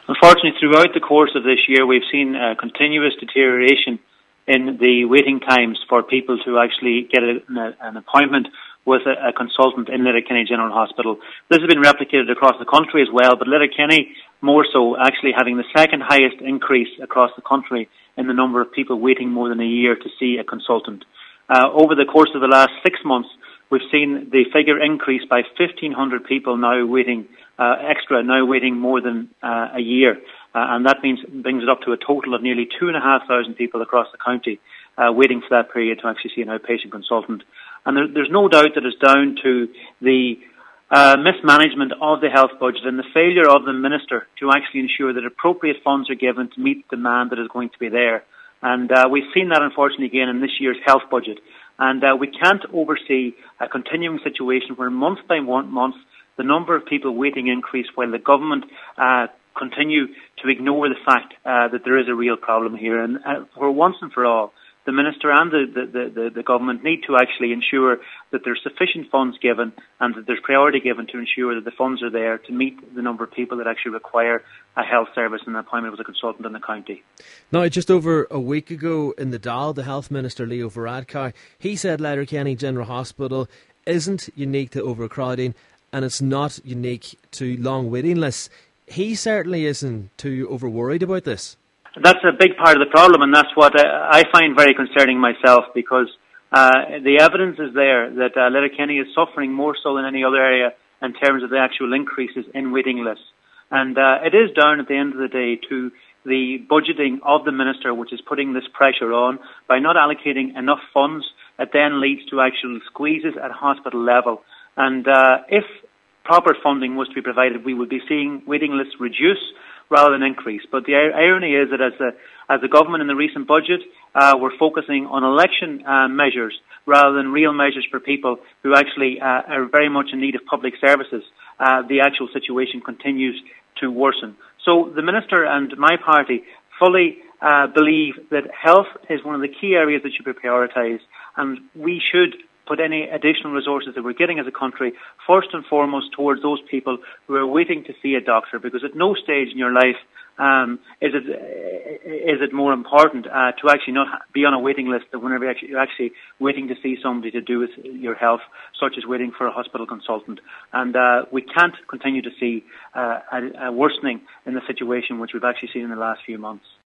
Unfortunately, throughout the course of this year, we've seen continuous deterioration in the waiting times for people to actually get an appointment with a consultant in Letterkenny General Hospital. This has been replicated across the country as well, but Letterkenny more so, actually having the second highest increase across the country in the number of people waiting more than a year to see a consultant. Over the course of the last 6 months, we've seen the figure increase by 1,500 people now waiting waiting more than a year. And that brings it up to a total of nearly 2,500 people across the county waiting for that period to actually see an outpatient consultant. And there's no doubt that it's down to the mismanagement of the health budget and the failure of the Minister to actually ensure that appropriate funds are given to meet the demand that is going to be there. And we've seen that, unfortunately, again in this year's health budget. And we can't oversee a continuing situation where month by month the number of people waiting increase while the government continue to ignore the fact that there is a real problem here. And for once and for all, the Minister and the government need to actually ensure that there's sufficient funds given and that there's priority given to ensure that the funds are there to meet the number of people that actually require a health service and an appointment with a consultant in the county. Now, just over a week ago in the Dáil, the Health Minister, Leo Varadkar, he said Letterkenny General Hospital isn't unique to overcrowding and it's not unique to long waiting lists. He certainly isn't too over-worried about this. That's a big part of the problem, and that's what I find very concerning myself, because the evidence is there that Letterkenny is suffering more so than any other area in terms of the actual increases in waiting lists. And it is down at the end of the day to the budgeting of the Minister, which is putting this pressure on. By not allocating enough funds, it then leads to actual squeezes at hospital level. And if proper funding was to be provided, we would be seeing waiting lists reduce rather than increase. But the irony is that as the government in the recent budget were focusing on election measures rather than real measures for people who actually are very much in need of public services, the actual situation continues to worsen. So the Minister and my party fully believe that health is one of the key areas that should be prioritised, and we should put any additional resources that we're getting as a country first and foremost towards those people who are waiting to see a doctor, because at no stage in your life is it more important to actually not be on a waiting list than whenever you're actually waiting to see somebody to do with your health, such as waiting for a hospital consultant. And we can't continue to see a worsening in the situation which we've actually seen in the last few months.